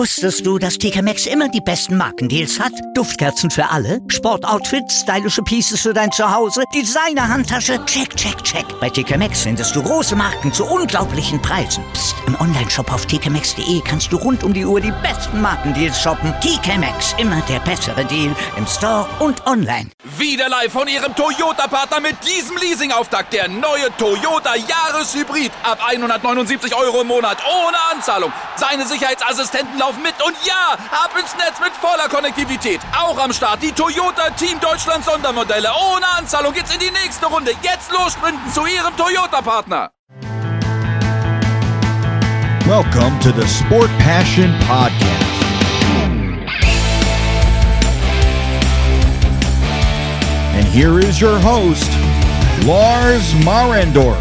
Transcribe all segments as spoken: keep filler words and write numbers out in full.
Wusstest du, dass T K Maxx immer die besten Markendeals hat? Duftkerzen für alle, Sportoutfits, stylische Pieces für dein Zuhause, Designer-Handtasche, check, check, check. Bei T K Maxx findest du große Marken zu unglaublichen Preisen. Psst. Im Onlineshop auf t k maxx punkt de kannst du rund um die Uhr die besten Markendeals shoppen. T K Maxx, immer der bessere Deal im Store und online. Wieder live von Ihrem Toyota-Partner mit diesem Leasing-Auftakt. Der neue Toyota Jahreshybrid. Ab hundertneunundsiebzig Euro im Monat ohne Anzahlung. Seine Sicherheitsassistenten laufen mit und ja, ab ins Netz mit voller Konnektivität. Auch am Start die Toyota Team Deutschland Sondermodelle. Ohne Anzahlung geht's in die nächste Runde. Jetzt los sprinten zu Ihrem Toyota-Partner. Welcome to the Sport Passion Podcast. And here is your host, Lars Marendorf.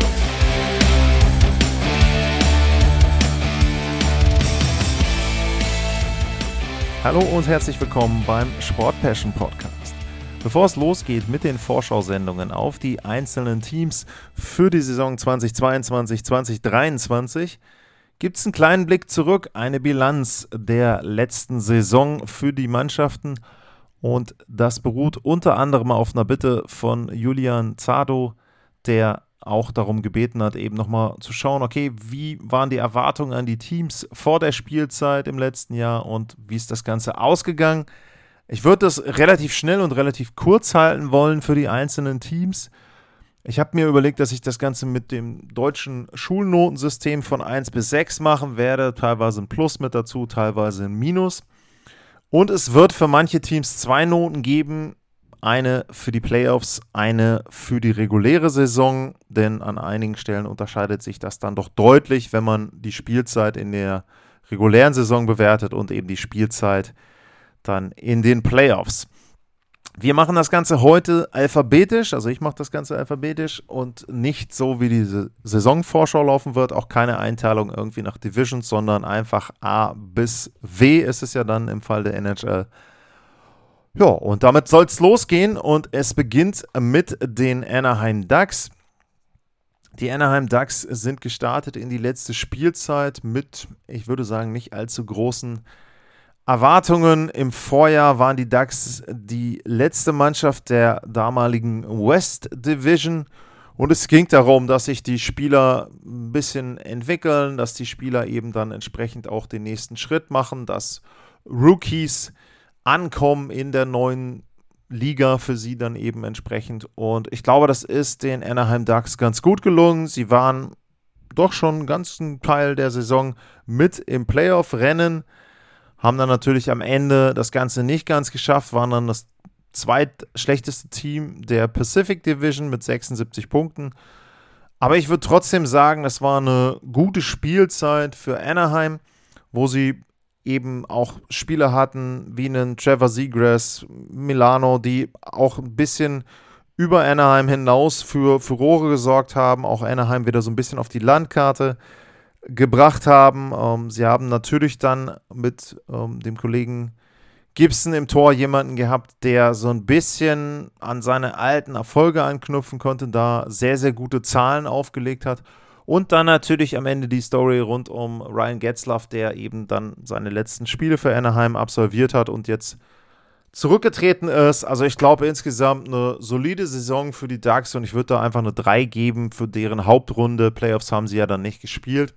Hallo und herzlich willkommen beim Sport Passion Podcast. Bevor es losgeht mit den Vorschau-Sendungen auf die einzelnen Teams für die Saison zweitausendzweiundzwanzig zweitausenddreiundzwanzig, gibt es einen kleinen Blick zurück, eine Bilanz der letzten Saison für die Mannschaften. Und das beruht unter anderem auf einer Bitte von Julian Zado, der auch darum gebeten hat, eben nochmal zu schauen, okay, wie waren die Erwartungen an die Teams vor der Spielzeit im letzten Jahr und wie ist das Ganze ausgegangen. Ich würde das relativ schnell und relativ kurz halten wollen für die einzelnen Teams. Ich habe mir überlegt, dass ich das Ganze mit dem deutschen Schulnotensystem von eins bis sechs machen werde, teilweise ein Plus mit dazu, teilweise ein Minus. Und es wird für manche Teams zwei Noten geben, eine für die Playoffs, eine für die reguläre Saison, denn an einigen Stellen unterscheidet sich das dann doch deutlich, wenn man die Spielzeit in der regulären Saison bewertet und eben die Spielzeit dann in den Playoffs. Wir machen das Ganze heute alphabetisch, also ich mache das Ganze alphabetisch und nicht so, wie diese Saisonvorschau laufen wird, auch keine Einteilung irgendwie nach Divisions, sondern einfach A bis W ist es ja dann im Fall der N H L. Ja, und damit soll es losgehen und es beginnt mit den Anaheim Ducks. Die Anaheim Ducks sind gestartet in die letzte Spielzeit mit, ich würde sagen, nicht allzu großen Erwartungen. Im Vorjahr waren die Ducks die letzte Mannschaft der damaligen West Division und es ging darum, dass sich die Spieler ein bisschen entwickeln, dass die Spieler eben dann entsprechend auch den nächsten Schritt machen, dass Rookies ankommen in der neuen Liga für sie dann eben entsprechend. Und ich glaube, das ist den Anaheim Ducks ganz gut gelungen. Sie waren doch schon einen ganzen Teil der Saison mit im Playoff-Rennen, haben dann natürlich am Ende das Ganze nicht ganz geschafft, waren dann das zweitschlechteste Team der Pacific Division mit sechsundsiebzig Punkten. Aber ich würde trotzdem sagen, das war eine gute Spielzeit für Anaheim, wo sie eben auch Spieler hatten wie einen Trevor Zegras, Milano, die auch ein bisschen über Anaheim hinaus für Furore gesorgt haben, auch Anaheim wieder so ein bisschen auf die Landkarte gebracht haben. Ähm, sie haben natürlich dann mit ähm, dem Kollegen Gibson im Tor jemanden gehabt, der so ein bisschen an seine alten Erfolge anknüpfen konnte, da sehr, sehr gute Zahlen aufgelegt hat. Und dann natürlich am Ende die Story rund um Ryan Getzlaf, der eben dann seine letzten Spiele für Anaheim absolviert hat und jetzt zurückgetreten ist. Also ich glaube insgesamt eine solide Saison für die Ducks und ich würde da einfach eine drei geben für deren Hauptrunde. Playoffs haben sie ja dann nicht gespielt.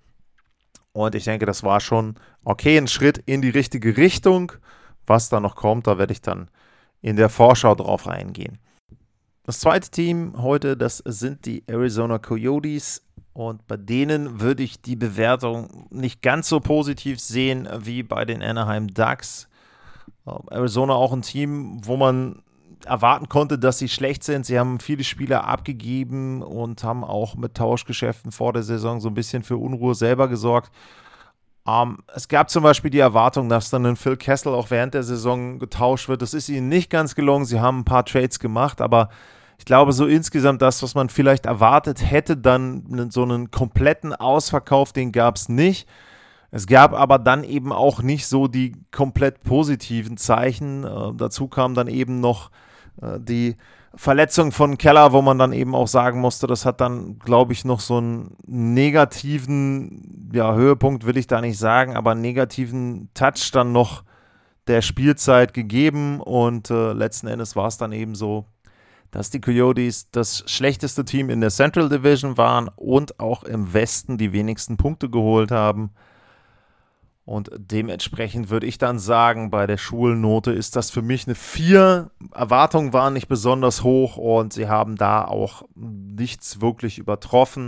Und ich denke, das war schon okay, ein Schritt in die richtige Richtung. Was da noch kommt, da werde ich dann in der Vorschau drauf eingehen. Das zweite Team heute, das sind die Arizona Coyotes. Und bei denen würde ich die Bewertung nicht ganz so positiv sehen wie bei den Anaheim Ducks. Arizona auch ein Team, wo man erwarten konnte, dass sie schlecht sind. Sie haben viele Spieler abgegeben und haben auch mit Tauschgeschäften vor der Saison so ein bisschen für Unruhe selber gesorgt. Ähm, es gab zum Beispiel die Erwartung, dass dann ein Phil Kessel auch während der Saison getauscht wird. Das ist ihnen nicht ganz gelungen. Sie haben ein paar Trades gemacht, aber ich glaube, so insgesamt das, was man vielleicht erwartet hätte, dann so einen kompletten Ausverkauf, den gab es nicht. Es gab aber dann eben auch nicht so die komplett positiven Zeichen. Äh, dazu kam dann eben noch äh, die Verletzung von Keller, wo man dann eben auch sagen musste, das hat dann, glaube ich, noch so einen negativen, ja, Höhepunkt will ich da nicht sagen, aber einen negativen Touch dann noch der Spielzeit gegeben und äh, letzten Endes war es dann eben so, dass die Coyotes das schlechteste Team in der Central Division waren und auch im Westen die wenigsten Punkte geholt haben. Und dementsprechend würde ich dann sagen, bei der Schulnote ist das für mich eine vier. Erwartungen waren nicht besonders hoch und sie haben da auch nichts wirklich übertroffen.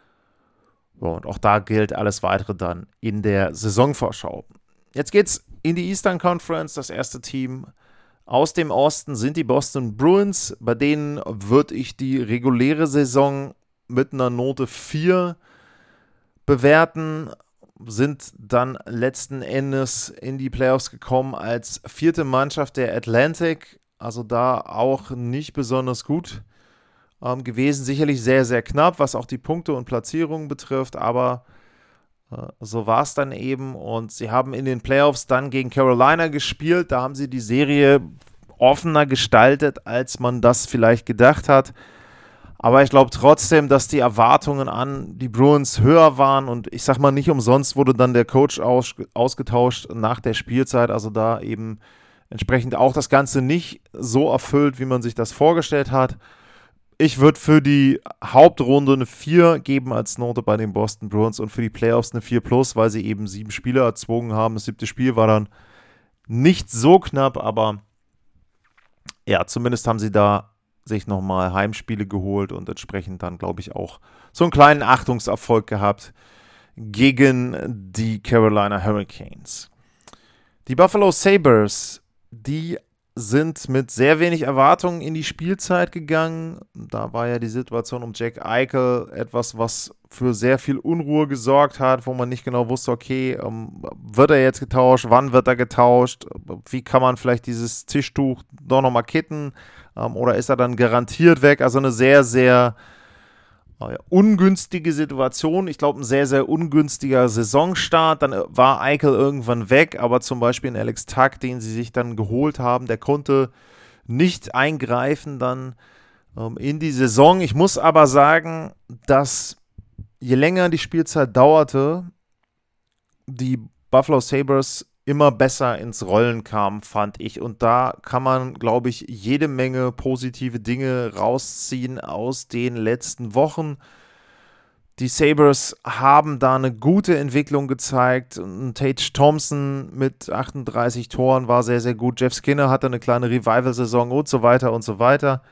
Und auch da gilt alles Weitere dann in der Saisonvorschau. Jetzt geht's in die Eastern Conference. Das erste Team aus dem Osten sind die Boston Bruins. Bei denen würde ich die reguläre Saison mit einer Note vier bewerten. Sind dann letzten Endes in die Playoffs gekommen als vierte Mannschaft der Atlantic. Also da auch nicht besonders gut ähm, gewesen. Sicherlich sehr, sehr knapp, was auch die Punkte und Platzierungen betrifft. Aber äh, so war es dann eben. Und sie haben in den Playoffs dann gegen Carolina gespielt. Da haben sie die Serie offener gestaltet, als man das vielleicht gedacht hat. Aber ich glaube trotzdem, dass die Erwartungen an die Bruins höher waren und ich sag mal, nicht umsonst wurde dann der Coach aus, ausgetauscht nach der Spielzeit, also da eben entsprechend auch das Ganze nicht so erfüllt, wie man sich das vorgestellt hat. Ich würde für die Hauptrunde eine vier geben als Note bei den Boston Bruins und für die Playoffs eine vier plus, weil sie eben sieben Spiele erzwungen haben. Das siebte Spiel war dann nicht so knapp, aber ja, zumindest haben sie da sich nochmal Heimspiele geholt und entsprechend dann, glaube ich, auch so einen kleinen Achtungserfolg gehabt gegen die Carolina Hurricanes. Die Buffalo Sabres, die sind mit sehr wenig Erwartungen in die Spielzeit gegangen. Da war ja die Situation um Jack Eichel etwas, was für sehr viel Unruhe gesorgt hat, wo man nicht genau wusste, okay, ähm, wird er jetzt getauscht, wann wird er getauscht, wie kann man vielleicht dieses Tischtuch doch nochmal kitten, ähm, oder ist er dann garantiert weg? Also eine sehr, sehr äh, ungünstige Situation. Ich glaube, ein sehr, sehr ungünstiger Saisonstart. Dann war Eichel irgendwann weg, aber zum Beispiel ein Alex Tuch, den sie sich dann geholt haben, der konnte nicht eingreifen dann ähm, in die Saison. Ich muss aber sagen, dass je länger die Spielzeit dauerte, die Buffalo Sabres immer besser ins Rollen kamen, fand ich. Und da kann man, glaube ich, jede Menge positive Dinge rausziehen aus den letzten Wochen. Die Sabres haben da eine gute Entwicklung gezeigt. Tage Thompson mit achtunddreißig Toren war sehr, sehr gut. Jeff Skinner hatte eine kleine Revival-Saison und so weiter und so weiter.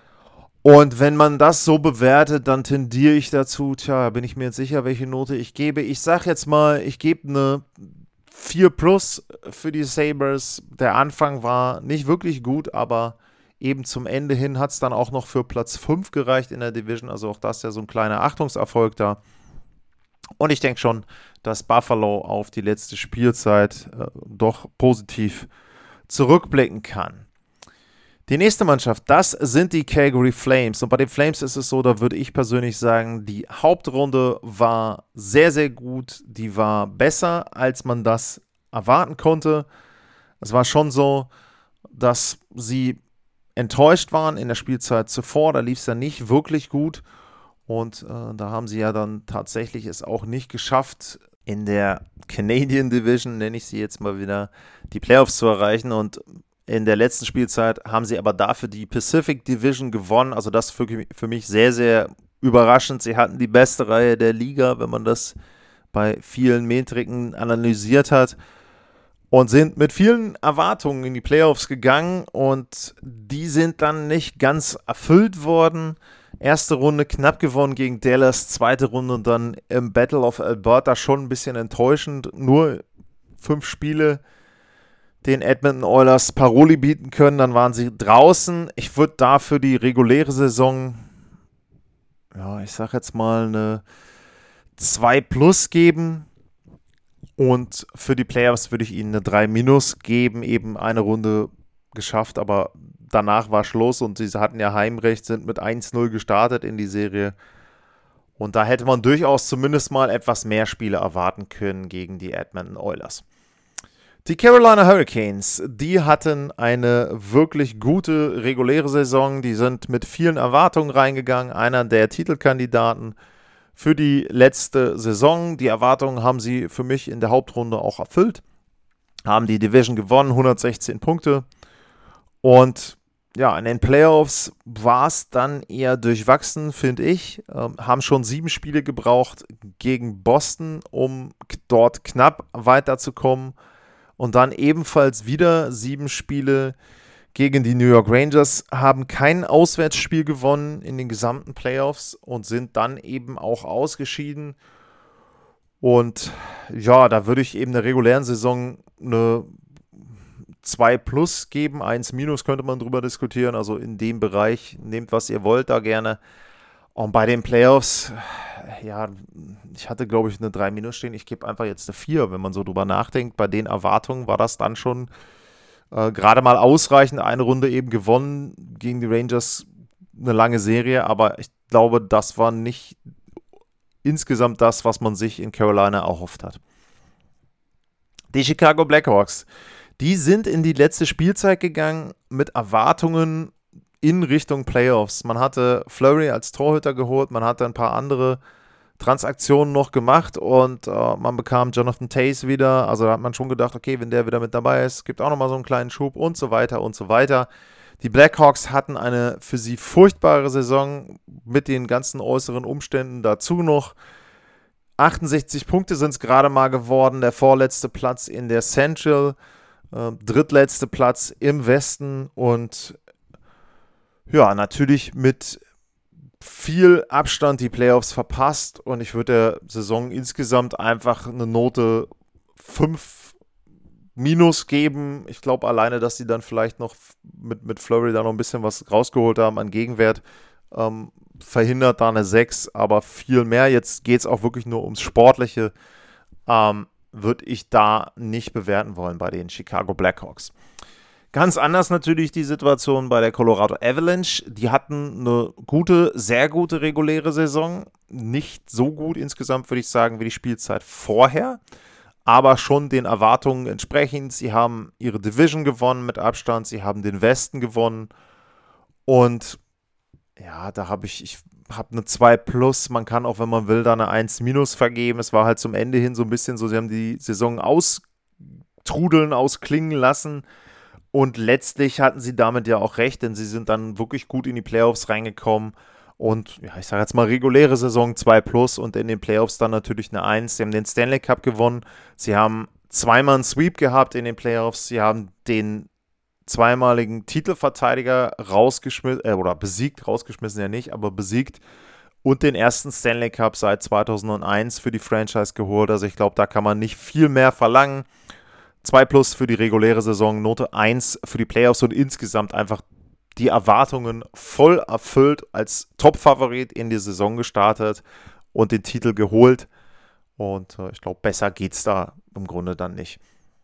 Und wenn man das so bewertet, dann tendiere ich dazu, tja, bin ich mir jetzt sicher, welche Note ich gebe. Ich sage jetzt mal, ich gebe eine vier plus für die Sabres. Der Anfang war nicht wirklich gut, aber eben zum Ende hin hat es dann auch noch für Platz fünf gereicht in der Division. Also auch das ist ja so ein kleiner Achtungserfolg da. Und ich denke schon, dass Buffalo auf die letzte Spielzeit äh, doch positiv zurückblicken kann. Die nächste Mannschaft, das sind die Calgary Flames. Und bei den Flames ist es so, da würde ich persönlich sagen, die Hauptrunde war sehr, sehr gut. Die war besser, als man das erwarten konnte. Es war schon so, dass sie enttäuscht waren in der Spielzeit zuvor. Da lief es ja nicht wirklich gut. Und äh, da haben sie ja dann tatsächlich es auch nicht geschafft, in der Canadian Division, nenne ich sie jetzt mal wieder, die Playoffs zu erreichen. Und in der letzten Spielzeit haben sie aber dafür die Pacific Division gewonnen. Also das für, für mich sehr, sehr überraschend. Sie hatten die beste Reihe der Liga, wenn man das bei vielen Metriken analysiert hat. Und sind mit vielen Erwartungen in die Playoffs gegangen. Und die sind dann nicht ganz erfüllt worden. Erste Runde knapp gewonnen gegen Dallas. Zweite Runde dann im Battle of Alberta schon ein bisschen enttäuschend. Nur fünf Spiele den Edmonton Oilers Paroli bieten können, dann waren sie draußen. Ich würde da für die reguläre Saison, ja, ich sag jetzt mal eine zwei plus geben und für die Playoffs würde ich ihnen eine drei minus geben, eben eine Runde geschafft, aber danach war Schluss und sie hatten ja Heimrecht, sind mit eins null gestartet in die Serie und da hätte man durchaus zumindest mal etwas mehr Spiele erwarten können gegen die Edmonton Oilers. Die Carolina Hurricanes, die hatten eine wirklich gute reguläre Saison. Die sind mit vielen Erwartungen reingegangen. Einer der Titelkandidaten für die letzte Saison. Die Erwartungen haben sie für mich in der Hauptrunde auch erfüllt. Haben die Division gewonnen, hundertsechzehn Punkte. Und ja, in den Playoffs war es dann eher durchwachsen, finde ich. Ähm, haben schon sieben Spiele gebraucht gegen Boston, um k- dort knapp weiterzukommen. Und dann ebenfalls wieder sieben Spiele gegen die New York Rangers, haben kein Auswärtsspiel gewonnen in den gesamten Playoffs und sind dann eben auch ausgeschieden. Und ja, da würde ich eben der regulären Saison eine zwei plus geben, eins minus könnte man drüber diskutieren. Also in dem Bereich, nehmt was ihr wollt da gerne. Und bei den Playoffs, ja, ich hatte, glaube ich, eine drei minus stehen. Ich gebe einfach jetzt eine vier, wenn man so drüber nachdenkt. Bei den Erwartungen war das dann schon äh, gerade mal ausreichend. Eine Runde eben gewonnen gegen die Rangers, eine lange Serie. Aber ich glaube, das war nicht insgesamt das, was man sich in Carolina erhofft hat. Die Chicago Blackhawks, die sind in die letzte Spielzeit gegangen mit Erwartungen in Richtung Playoffs. Man hatte Fleury als Torhüter geholt, man hatte ein paar andere Transaktionen noch gemacht und äh, man bekam Jonathan Toews wieder. Also da hat man schon gedacht, okay, wenn der wieder mit dabei ist, gibt auch nochmal so einen kleinen Schub und so weiter und so weiter. Die Blackhawks hatten eine für sie furchtbare Saison mit den ganzen äußeren Umständen dazu noch. achtundsechzig Punkte sind es gerade mal geworden, der vorletzte Platz in der Central, äh, drittletzte Platz im Westen und ja, natürlich mit viel Abstand die Playoffs verpasst und ich würde der Saison insgesamt einfach eine Note fünf minus geben. Ich glaube alleine, dass sie dann vielleicht noch mit, mit Fleury da noch ein bisschen was rausgeholt haben an Gegenwert, ähm, verhindert da eine sechs, aber viel mehr. Jetzt geht es auch wirklich nur ums Sportliche, ähm, würde ich da nicht bewerten wollen bei den Chicago Blackhawks. Ganz anders natürlich die Situation bei der Colorado Avalanche. Die hatten eine gute, sehr gute reguläre Saison. Nicht so gut insgesamt, würde ich sagen, wie die Spielzeit vorher. Aber schon den Erwartungen entsprechend. Sie haben ihre Division gewonnen mit Abstand. Sie haben den Westen gewonnen. Und ja, da habe ich, ich habe eine zwei plus. Man kann auch, wenn man will, da eine eins minus vergeben. Es war halt zum Ende hin so ein bisschen so, sie haben die Saison austrudeln, ausklingen lassen. Und letztlich hatten sie damit ja auch recht, denn sie sind dann wirklich gut in die Playoffs reingekommen. Und ja, ich sage jetzt mal reguläre Saison zwei plus und in den Playoffs dann natürlich eine eins. Sie haben den Stanley Cup gewonnen. Sie haben zweimal einen Sweep gehabt in den Playoffs. Sie haben den zweimaligen Titelverteidiger rausgeschmissen, äh, oder besiegt, rausgeschmissen ja nicht, aber besiegt. Und den ersten Stanley Cup seit zweitausendeins für die Franchise geholt. Also ich glaube, da kann man nicht viel mehr verlangen. zwei plus für die reguläre Saison, Note eins für die Playoffs und insgesamt einfach die Erwartungen voll erfüllt, als Top-Favorit in die Saison gestartet und den Titel geholt. Und äh, ich glaube, besser geht es da im Grunde dann nicht.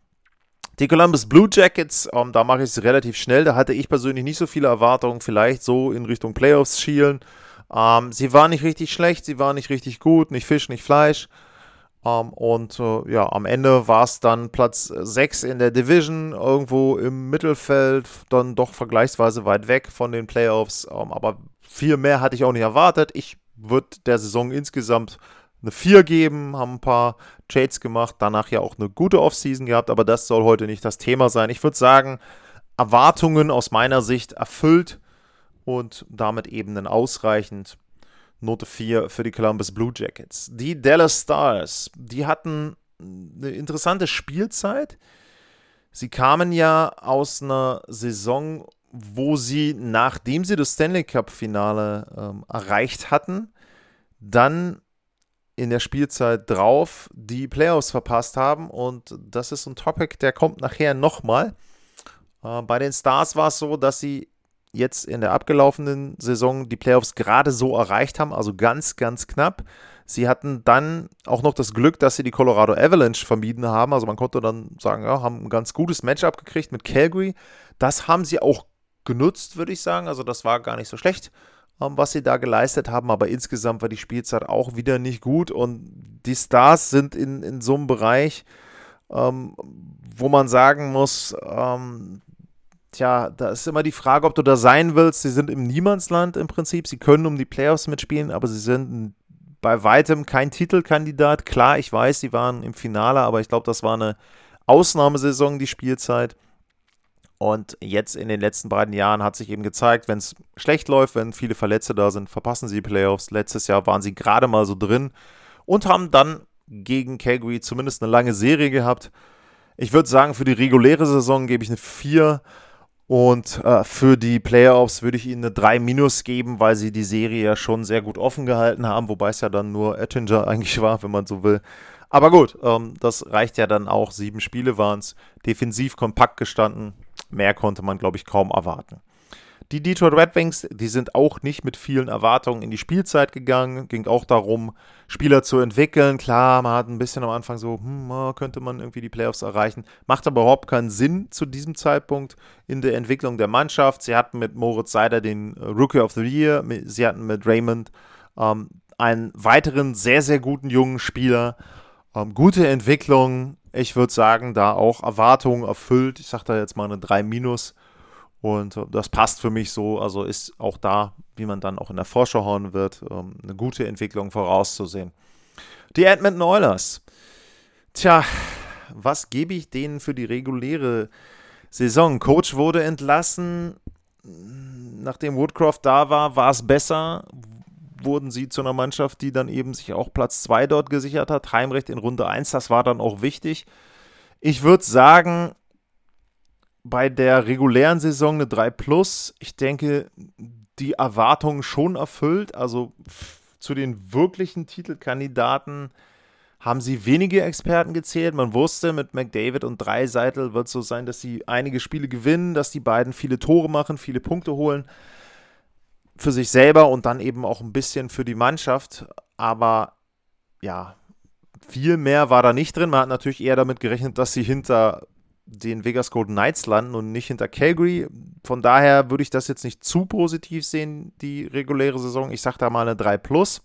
Die Columbus Blue Jackets, ähm, da mache ich es relativ schnell. Da hatte ich persönlich nicht so viele Erwartungen, vielleicht so in Richtung Playoffs schielen. Ähm, sie waren nicht richtig schlecht, sie waren nicht richtig gut, nicht Fisch, nicht Fleisch. Um, und uh, ja, am Ende war es dann Platz sechs in der Division, irgendwo im Mittelfeld, dann doch vergleichsweise weit weg von den Playoffs, um, aber viel mehr hatte ich auch nicht erwartet. Ich würde der Saison insgesamt eine vier geben, haben ein paar Trades gemacht, danach ja auch eine gute Offseason gehabt, aber das soll heute nicht das Thema sein. Ich würde sagen, Erwartungen aus meiner Sicht erfüllt und damit eben dann ausreichend. Note vier für die Columbus Blue Jackets. Die Dallas Stars, die hatten eine interessante Spielzeit. Sie kamen ja aus einer Saison, wo sie, nachdem sie das Stanley Cup-Finale ähm, erreicht hatten, dann in der Spielzeit drauf die Playoffs verpasst haben. Und das ist ein Topic, der kommt nachher nochmal. Äh, bei den Stars war es so, dass sie jetzt in der abgelaufenen Saison die Playoffs gerade so erreicht haben, also ganz, ganz knapp. Sie hatten dann auch noch das Glück, dass sie die Colorado Avalanche vermieden haben. Also man konnte dann sagen, ja, haben ein ganz gutes Matchup gekriegt mit Calgary. Das haben sie auch genutzt, würde ich sagen. Also das war gar nicht so schlecht, was sie da geleistet haben. Aber insgesamt war die Spielzeit auch wieder nicht gut. Und die Stars sind in, in so einem Bereich, ähm, wo man sagen muss, ähm, tja, da ist immer die Frage, ob du da sein willst. Sie sind im Niemandsland im Prinzip. Sie können um die Playoffs mitspielen, aber sie sind bei weitem kein Titelkandidat. Klar, ich weiß, sie waren im Finale, aber ich glaube, das war eine Ausnahmesaison, die Spielzeit. Und jetzt in den letzten beiden Jahren hat sich eben gezeigt, wenn es schlecht läuft, wenn viele Verletzte da sind, verpassen sie die Playoffs. Letztes Jahr waren sie gerade mal so drin und haben dann gegen Calgary zumindest eine lange Serie gehabt. Ich würde sagen, für die reguläre Saison gebe ich eine vier und äh, für die Playoffs würde ich ihnen eine drei minus geben, weil sie die Serie ja schon sehr gut offen gehalten haben, wobei es ja dann nur Ettinger eigentlich war, wenn man so will. Aber gut, ähm, das reicht ja dann auch. Sieben Spiele waren es, defensiv kompakt gestanden. Mehr konnte man, glaube ich, kaum erwarten. Die Detroit Red Wings, die sind auch nicht mit vielen Erwartungen in die Spielzeit gegangen. Ging auch darum, Spieler zu entwickeln. Klar, man hat ein bisschen am Anfang so, hm, könnte man irgendwie die Playoffs erreichen. Macht aber überhaupt keinen Sinn zu diesem Zeitpunkt in der Entwicklung der Mannschaft. Sie hatten mit Moritz Seider den Rookie of the Year. Sie hatten mit Raymond ähm, einen weiteren sehr, sehr guten jungen Spieler. Ähm, gute Entwicklung. Ich würde sagen, da auch Erwartungen erfüllt. Ich sage da jetzt mal eine drei minus. Und das passt für mich so, also ist auch da, wie man dann auch in der Vorschau hören wird, eine gute Entwicklung vorauszusehen. Die Edmonton Oilers. Tja, was gebe ich denen für die reguläre Saison? Coach wurde entlassen. Nachdem Woodcroft da war, war es besser. Wurden sie zu einer Mannschaft, die dann eben sich auch Platz zwei dort gesichert hat. Heimrecht in Runde eins, das war dann auch wichtig. Ich würde sagen, bei der regulären Saison eine drei plus. Ich denke, die Erwartungen schon erfüllt. Also f- zu den wirklichen Titelkandidaten haben sie wenige Experten gezählt. Man wusste, mit McDavid und Draisaitl wird es so sein, dass sie einige Spiele gewinnen, dass die beiden viele Tore machen, viele Punkte holen. Für sich selber und dann eben auch ein bisschen für die Mannschaft. Aber ja, viel mehr war da nicht drin. Man hat natürlich eher damit gerechnet, dass sie hinter den Vegas Golden Knights landen und nicht hinter Calgary. Von daher würde ich das jetzt nicht zu positiv sehen, die reguläre Saison. Ich sage da mal eine drei plus.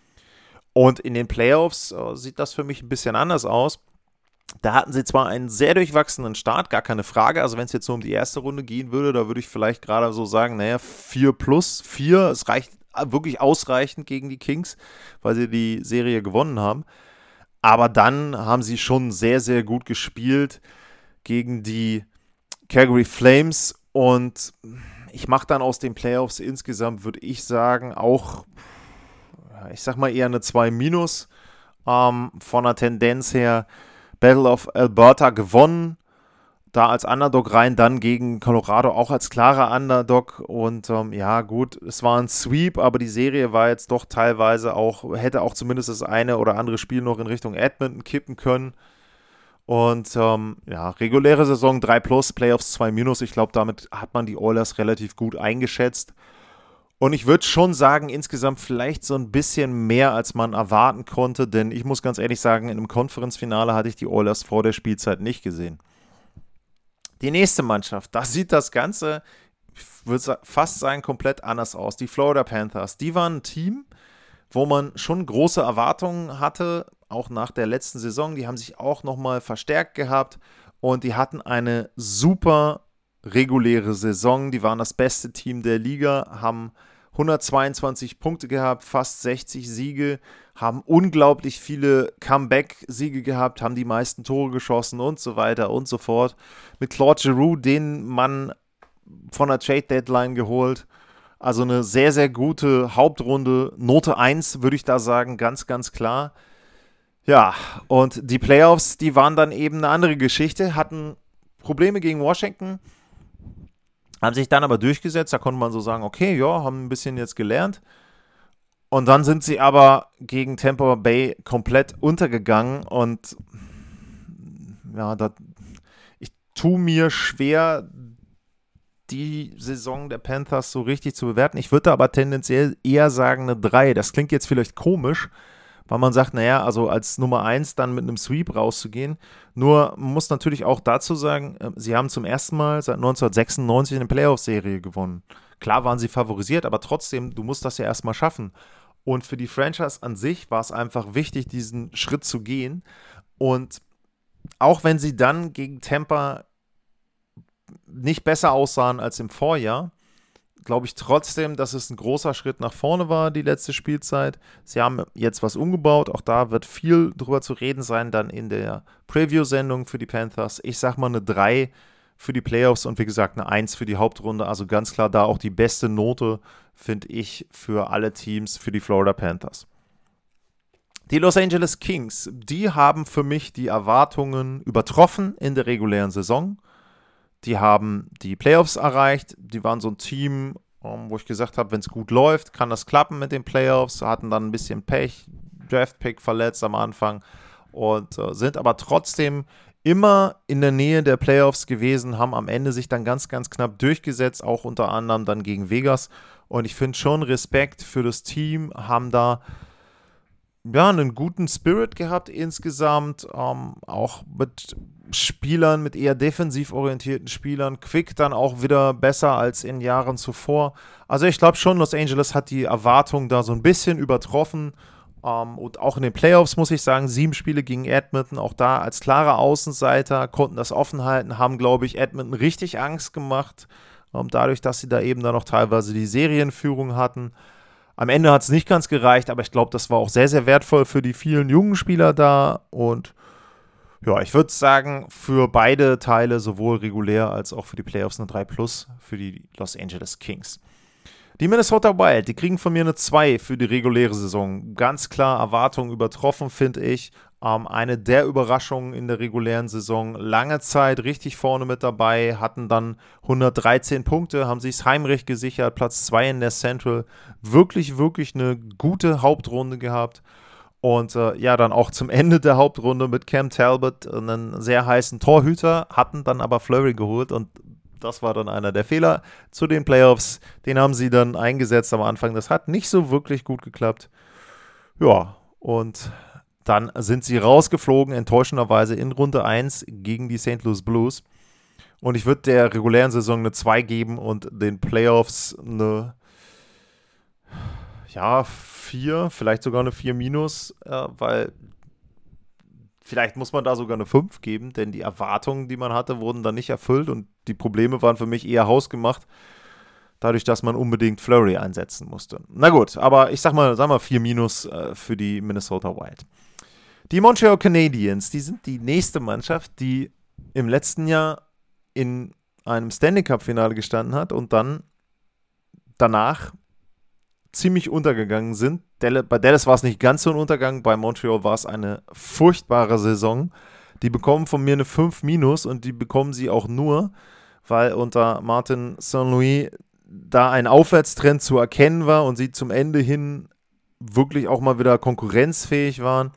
Und in den Playoffs äh, sieht das für mich ein bisschen anders aus. Da hatten sie zwar einen sehr durchwachsenen Start, gar keine Frage. Also wenn es jetzt nur um die erste Runde gehen würde, da würde ich vielleicht gerade so sagen, naja, vier plus vier. Es reicht wirklich ausreichend gegen die Kings, weil sie die Serie gewonnen haben. Aber dann haben sie schon sehr, sehr gut gespielt gegen die Calgary Flames und ich mache dann aus den Playoffs insgesamt, würde ich sagen, auch, ich sag mal eher eine zwei minus, ähm, von der Tendenz her. Battle of Alberta gewonnen, da als Underdog rein, dann gegen Colorado auch als klarer Underdog und ähm, ja gut, es war ein Sweep, aber die Serie war jetzt doch teilweise auch, hätte auch zumindest das eine oder andere Spiel noch in Richtung Edmonton kippen können. Und ähm, ja, reguläre Saison drei plus, Playoffs zwei minus. Ich glaube, damit hat man die Oilers relativ gut eingeschätzt. Und ich würde schon sagen, insgesamt vielleicht so ein bisschen mehr, als man erwarten konnte. Denn ich muss ganz ehrlich sagen, in einem Conference-Finale hatte ich die Oilers vor der Spielzeit nicht gesehen. Die nächste Mannschaft, da sieht das Ganze, ich würde fast sagen, komplett anders aus. Die Florida Panthers, die waren ein Team, wo man schon große Erwartungen hatte, auch nach der letzten Saison. Die haben sich auch nochmal verstärkt gehabt und die hatten eine super reguläre Saison. Die waren das beste Team der Liga, haben hundertzweiundzwanzig Punkte gehabt, fast sechzig Siege, haben unglaublich viele Comeback-Siege gehabt, haben die meisten Tore geschossen und so weiter und so fort. Mit Claude Giroux, den man von der Trade-Deadline geholt. Also eine sehr, sehr gute Hauptrunde. Note eins würde ich da sagen, ganz, ganz klar. Ja, und die Playoffs, die waren dann eben eine andere Geschichte, hatten Probleme gegen Washington, haben sich dann aber durchgesetzt. Da konnte man so sagen, okay, ja, haben ein bisschen jetzt gelernt. Und dann sind sie aber gegen Tampa Bay komplett untergegangen. Und ja, das, ich tue mir schwer, die Saison der Panthers so richtig zu bewerten. Ich würde aber tendenziell eher sagen eine drei. Das klingt jetzt vielleicht komisch, weil man sagt, naja, also als Nummer eins dann mit einem Sweep rauszugehen. Nur man muss natürlich auch dazu sagen, sie haben zum ersten Mal seit neunzehnhundertsechsundneunzig eine Playoff-Serie gewonnen. Klar waren sie favorisiert, aber trotzdem, du musst das ja erstmal schaffen. Und für die Franchise an sich war es einfach wichtig, diesen Schritt zu gehen. Und auch wenn sie dann gegen Tampa nicht besser aussahen als im Vorjahr, glaube ich trotzdem, dass es ein großer Schritt nach vorne war, die letzte Spielzeit. Sie haben jetzt was umgebaut, auch da wird viel drüber zu reden sein, dann in der Preview-Sendung für die Panthers. Ich sag mal eine drei für die Playoffs und wie gesagt eine eins für die Hauptrunde, also ganz klar da auch die beste Note, finde ich, für alle Teams, für die Florida Panthers. Die Los Angeles Kings, die haben für mich die Erwartungen übertroffen in der regulären Saison. Die haben die Playoffs erreicht. Die waren so ein Team, wo ich gesagt habe, wenn es gut läuft, kann das klappen mit den Playoffs. Hatten dann ein bisschen Pech, Draftpick verletzt am Anfang und äh, sind aber trotzdem immer in der Nähe der Playoffs gewesen, haben am Ende sich dann ganz, ganz knapp durchgesetzt, auch unter anderem dann gegen Vegas. Und ich finde schon Respekt für das Team, haben da ja, einen guten Spirit gehabt insgesamt, ähm, auch mit Spielern, mit eher defensiv orientierten Spielern, Quick dann auch wieder besser als in Jahren zuvor. Also ich glaube schon, Los Angeles hat die Erwartungen da so ein bisschen übertroffen, ähm, und auch in den Playoffs muss ich sagen, sieben Spiele gegen Edmonton, auch da als klare Außenseiter, konnten das offen halten, haben, glaube ich, Edmonton richtig Angst gemacht, ähm, dadurch, dass sie da eben dann noch teilweise die Serienführung hatten. Am Ende hat es nicht ganz gereicht, aber ich glaube, das war auch sehr, sehr wertvoll für die vielen jungen Spieler da. Und ja, ich würde sagen, für beide Teile, sowohl regulär als auch für die Playoffs, eine drei plus für die Los Angeles Kings. Die Minnesota Wild, die kriegen von mir eine zwei für die reguläre Saison. Ganz klar Erwartungen übertroffen, finde ich. Ähm, eine der Überraschungen in der regulären Saison. Lange Zeit richtig vorne mit dabei, hatten dann hundertdreizehn Punkte, haben sich's heimrecht gesichert, Platz zwei in der Central. Wirklich, wirklich eine gute Hauptrunde gehabt. Und äh, ja, dann auch zum Ende der Hauptrunde mit Cam Talbot einen sehr heißen Torhüter, hatten dann aber Fleury geholt und das war dann einer der Fehler zu den Playoffs. Den haben sie dann eingesetzt am Anfang. Das hat nicht so wirklich gut geklappt. Ja, und dann sind sie rausgeflogen, enttäuschenderweise in Runde eins gegen die Saint Louis Blues. Und ich würde der regulären Saison eine zwei geben und den Playoffs eine, ja, vier, vielleicht sogar eine vier minus, äh, weil vielleicht muss man da sogar eine fünf geben, denn die Erwartungen, die man hatte, wurden dann nicht erfüllt und die Probleme waren für mich eher hausgemacht, dadurch, dass man unbedingt Fleury einsetzen musste. Na gut, aber ich sag mal, sag mal vier minus äh, für die Minnesota Wild. Die Montreal Canadiens, die sind die nächste Mannschaft, die im letzten Jahr in einem Stanley Cup-Finale gestanden hat und dann danach ziemlich untergegangen sind. Bei Dallas war es nicht ganz so ein Untergang, bei Montreal war es eine furchtbare Saison. Die bekommen von mir eine fünf minus und die bekommen sie auch nur, weil unter Martin Saint-Louis da ein Aufwärtstrend zu erkennen war und sie zum Ende hin wirklich auch mal wieder konkurrenzfähig waren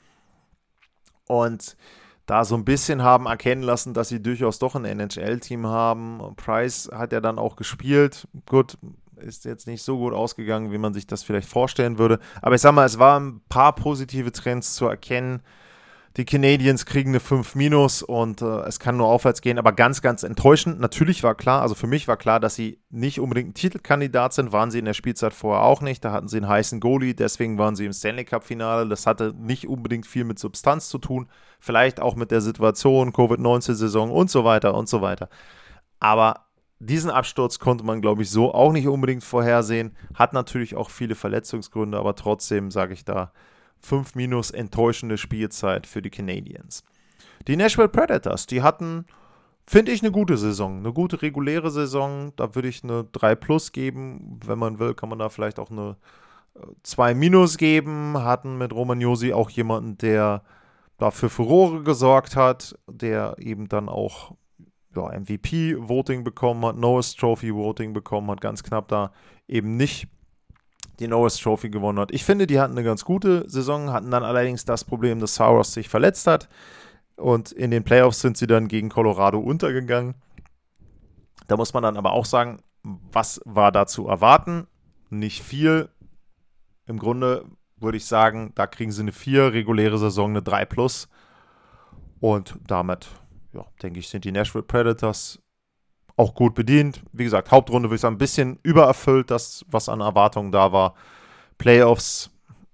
und da so ein bisschen haben erkennen lassen, dass sie durchaus doch ein N H L-Team haben. Price hat ja dann auch gespielt. Gut, ist jetzt nicht so gut ausgegangen, wie man sich das vielleicht vorstellen würde. Aber ich sag mal, es waren ein paar positive Trends zu erkennen. Die Canadiens kriegen eine fünf minus und äh, es kann nur aufwärts gehen, aber ganz, ganz enttäuschend. Natürlich war klar, also für mich war klar, dass sie nicht unbedingt ein Titelkandidat sind, waren sie in der Spielzeit vorher auch nicht. Da hatten sie einen heißen Goalie, deswegen waren sie im Stanley Cup-Finale. Das hatte nicht unbedingt viel mit Substanz zu tun, vielleicht auch mit der Situation, Covid neunzehn-Saison und so weiter und so weiter. Aber diesen Absturz konnte man, glaube ich, so auch nicht unbedingt vorhersehen. Hat natürlich auch viele Verletzungsgründe, aber trotzdem sage ich da fünf minus enttäuschende Spielzeit für die Canadiens. Die Nashville Predators, die hatten, finde ich, eine gute Saison. Eine gute reguläre Saison. Da würde ich eine drei plus geben. Wenn man will, kann man da vielleicht auch eine zwei minus geben. Hatten mit Roman Josi auch jemanden, der da für Furore gesorgt hat, der eben dann auch ja, M V P-Voting bekommen hat, Norris Trophy-Voting bekommen hat, ganz knapp da eben nicht die Norris Trophy gewonnen hat. Ich finde, die hatten eine ganz gute Saison, hatten dann allerdings das Problem, dass Saros sich verletzt hat und in den Playoffs sind sie dann gegen Colorado untergegangen. Da muss man dann aber auch sagen, was war da zu erwarten? Nicht viel. Im Grunde würde ich sagen, da kriegen sie eine vier, reguläre Saison eine drei plus und damit ja, denke ich, sind die Nashville Predators auch gut bedient. Wie gesagt, Hauptrunde würde ich sagen, ein bisschen übererfüllt, das, was an Erwartungen da war. Playoffs,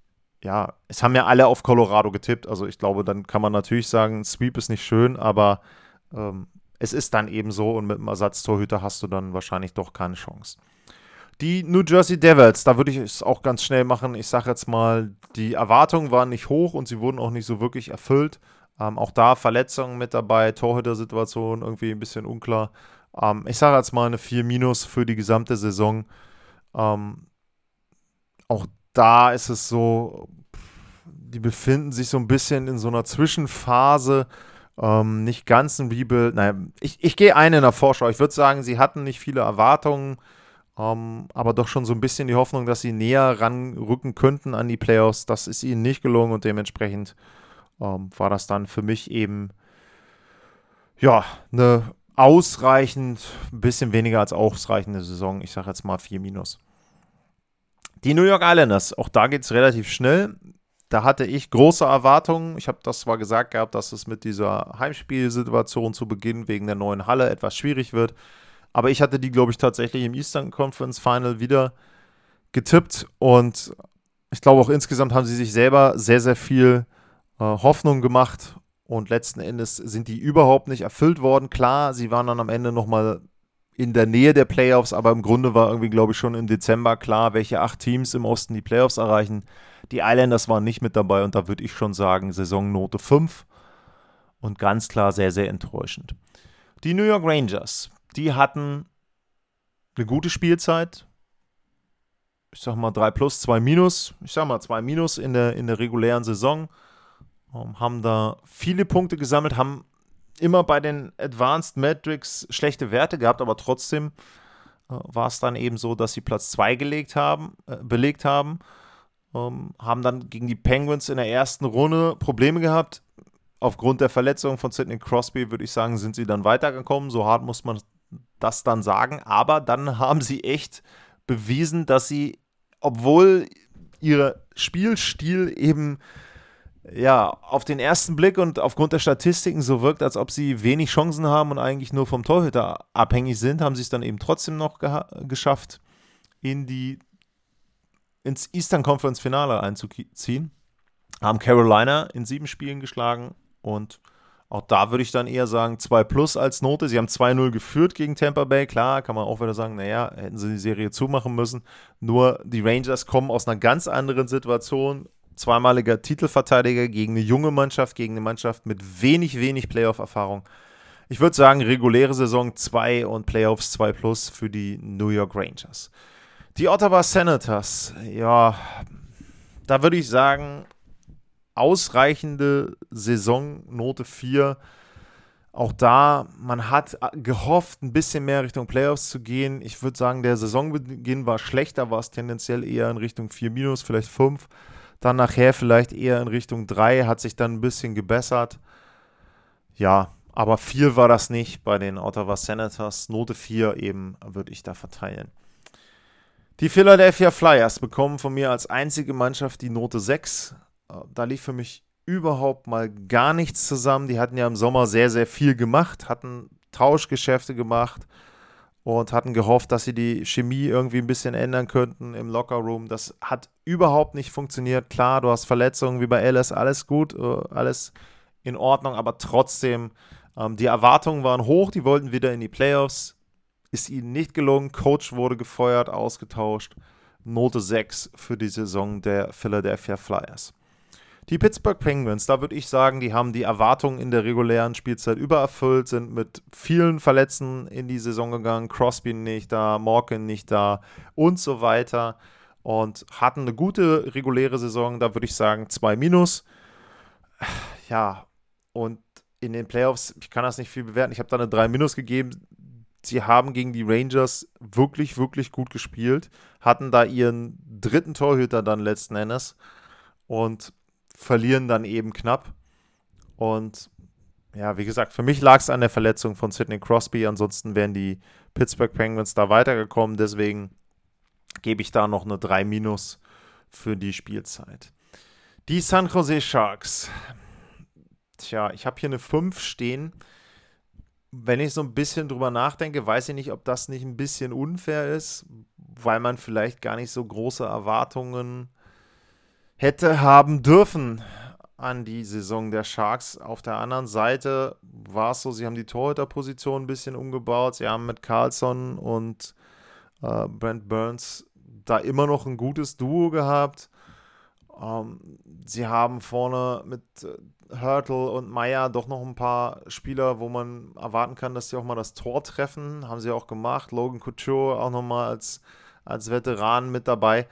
ja, es haben ja alle auf Colorado getippt. Also ich glaube, dann kann man natürlich sagen, Sweep ist nicht schön, aber ähm, es ist dann eben so und mit dem Ersatztorhüter hast du dann wahrscheinlich doch keine Chance. Die New Jersey Devils, da würde ich es auch ganz schnell machen. Ich sage jetzt mal, die Erwartungen waren nicht hoch und sie wurden auch nicht so wirklich erfüllt. Ähm, auch da Verletzungen mit dabei, Torhüter-Situation irgendwie ein bisschen unklar. Ähm, ich sage jetzt mal eine vier minus für die gesamte Saison. Ähm, auch da ist es so, die befinden sich so ein bisschen in so einer Zwischenphase. Ähm, nicht ganz ein Rebuild. Naja, ich, ich gehe ein in der Vorschau. Ich würde sagen, sie hatten nicht viele Erwartungen, ähm, aber doch schon so ein bisschen die Hoffnung, dass sie näher ranrücken könnten an die Playoffs. Das ist ihnen nicht gelungen und dementsprechend ähm, war das dann für mich eben ja, eine ausreichend, ein bisschen weniger als ausreichende Saison. Ich sage jetzt mal vier minus. Die New York Islanders, auch da geht es relativ schnell. Da hatte ich große Erwartungen. Ich habe das zwar gesagt gehabt, dass es mit dieser Heimspielsituation zu Beginn wegen der neuen Halle etwas schwierig wird. Aber ich hatte die, glaube ich, tatsächlich im Eastern Conference Final wieder getippt. Und ich glaube auch insgesamt haben sie sich selber sehr, sehr viel äh, Hoffnung gemacht. Und letzten Endes sind die überhaupt nicht erfüllt worden. Klar, sie waren dann am Ende nochmal in der Nähe der Playoffs, aber im Grunde war irgendwie, glaube ich, schon im Dezember klar, welche acht Teams im Osten die Playoffs erreichen. Die Islanders waren nicht mit dabei und da würde ich schon sagen, Saisonnote fünf und ganz klar sehr, sehr enttäuschend. Die New York Rangers, die hatten eine gute Spielzeit. Ich sag mal drei plus, zwei minus. Ich sag mal zwei minus in der, in der regulären Saison. Um, haben da viele Punkte gesammelt, haben immer bei den Advanced Metrics schlechte Werte gehabt, aber trotzdem äh, war es dann eben so, dass sie Platz zwei gelegt haben, äh, belegt haben. Ähm, haben dann gegen die Penguins in der ersten Runde Probleme gehabt. Aufgrund der Verletzung von Sidney Crosby, würde ich sagen, sind sie dann weitergekommen. So hart muss man das dann sagen. Aber dann haben sie echt bewiesen, dass sie, obwohl ihr Spielstil eben ja, auf den ersten Blick und aufgrund der Statistiken so wirkt, als ob sie wenig Chancen haben und eigentlich nur vom Torhüter abhängig sind, haben sie es dann eben trotzdem noch geha- geschafft, in die, ins Eastern Conference Finale einzuziehen. Haben Carolina in sieben Spielen geschlagen und auch da würde ich dann eher sagen zwei plus als Note. Sie haben zwei null geführt gegen Tampa Bay. Klar, kann man auch wieder sagen, naja, hätten sie die Serie zumachen müssen. Nur die Rangers kommen aus einer ganz anderen Situation. Zweimaliger Titelverteidiger gegen eine junge Mannschaft, gegen eine Mannschaft mit wenig, wenig Playoff-Erfahrung. Ich würde sagen, reguläre Saison zwei und Playoffs zwei plus für die New York Rangers. Die Ottawa Senators, ja, da würde ich sagen, ausreichende Saison, Note vier. Auch da, man hat gehofft, ein bisschen mehr Richtung Playoffs zu gehen. Ich würde sagen, der Saisonbeginn war schlechter, war es tendenziell eher in Richtung vier minus, vielleicht fünf. Dann nachher vielleicht eher in Richtung drei, hat sich dann ein bisschen gebessert. Ja, aber viel war das nicht bei den Ottawa Senators. Note vier eben würde ich da verteilen. Die Philadelphia Flyers bekommen von mir als einzige Mannschaft die Note sechs. Da lief für mich überhaupt mal gar nichts zusammen. Die hatten ja im Sommer sehr, sehr viel gemacht, hatten Tauschgeschäfte gemacht und hatten gehofft, dass sie die Chemie irgendwie ein bisschen ändern könnten im Lockerroom. Das hat überhaupt nicht funktioniert. Klar, du hast Verletzungen wie bei Ellis, alles gut, alles in Ordnung, aber trotzdem, ähm, die Erwartungen waren hoch, die wollten wieder in die Playoffs. Ist ihnen nicht gelungen, Coach wurde gefeuert, ausgetauscht. Note sechs für die Saison der Philadelphia Flyers. Die Pittsburgh Penguins, da würde ich sagen, die haben die Erwartungen in der regulären Spielzeit übererfüllt, sind mit vielen Verletzten in die Saison gegangen, Crosby nicht da, Malkin nicht da und so weiter und hatten eine gute reguläre Saison, da würde ich sagen zwei minus. Ja, und in den Playoffs, ich kann das nicht viel bewerten, ich habe da eine drei minus gegeben. Sie haben gegen die Rangers wirklich, wirklich gut gespielt, hatten da ihren dritten Torhüter dann letzten Endes und verlieren dann eben knapp. Und ja, wie gesagt, für mich lag es an der Verletzung von Sidney Crosby. Ansonsten wären die Pittsburgh Penguins da weitergekommen. Deswegen gebe ich da noch eine drei minus für die Spielzeit. Die San Jose Sharks. Tja, ich habe hier eine fünf stehen. Wenn ich so ein bisschen drüber nachdenke, weiß ich nicht, ob das nicht ein bisschen unfair ist, weil man vielleicht gar nicht so große Erwartungen hätte haben dürfen an die Saison der Sharks. Auf der anderen Seite war es so, sie haben die Torhüterposition ein bisschen umgebaut. Sie haben mit Carlson und äh, Brent Burns da immer noch ein gutes Duo gehabt. Ähm, sie haben vorne mit äh, Hurtle und Meyer doch noch ein paar Spieler, wo man erwarten kann, dass sie auch mal das Tor treffen. Haben sie auch gemacht. Logan Couture auch nochmal als, als Veteran mit dabei.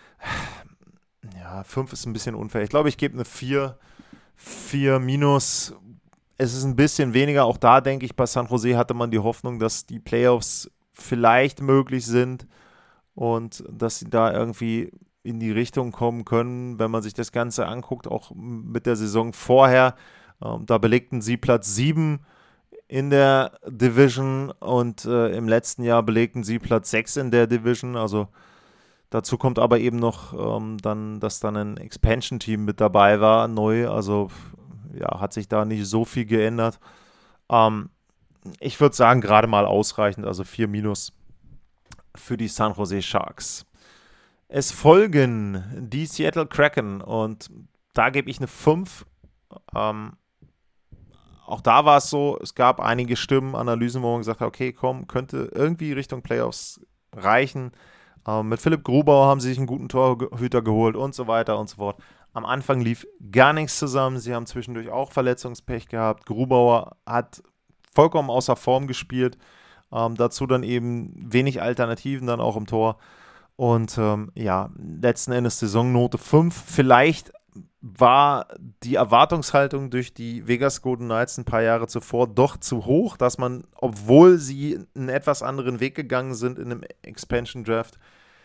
Ja, fünf ist ein bisschen unfair. Ich glaube, ich gebe eine vier. vier minus. Es ist ein bisschen weniger. Auch da, denke ich, bei San Jose hatte man die Hoffnung, dass die Playoffs vielleicht möglich sind und dass sie da irgendwie in die Richtung kommen können, wenn man sich das Ganze anguckt, auch mit der Saison vorher. Ähm, da belegten sie Platz sieben in der Division und äh, im letzten Jahr belegten sie Platz sechs in der Division. Also dazu kommt aber eben noch ähm, dann, dass dann ein Expansion-Team mit dabei war, neu. Also ja, hat sich da nicht so viel geändert. Ähm, ich würde sagen, gerade mal ausreichend, also vier minus für die San Jose Sharks. Es folgen die Seattle Kraken und da gebe ich eine fünf. Ähm, auch da war es so, es gab einige Stimmen, Analysen, wo man gesagt hat, okay, komm, könnte irgendwie Richtung Playoffs reichen. Ähm, mit Philipp Grubauer haben sie sich einen guten Torhüter geholt und so weiter und so fort. Am Anfang lief gar nichts zusammen. Sie haben zwischendurch auch Verletzungspech gehabt. Grubauer hat vollkommen außer Form gespielt. Ähm, dazu dann eben wenig Alternativen dann auch im Tor. Und ähm, ja, letzten Endes Saisonnote fünf. Vielleicht war die Erwartungshaltung durch die Vegas Golden Knights ein paar Jahre zuvor doch zu hoch, dass man, obwohl sie einen etwas anderen Weg gegangen sind in einem Expansion Draft,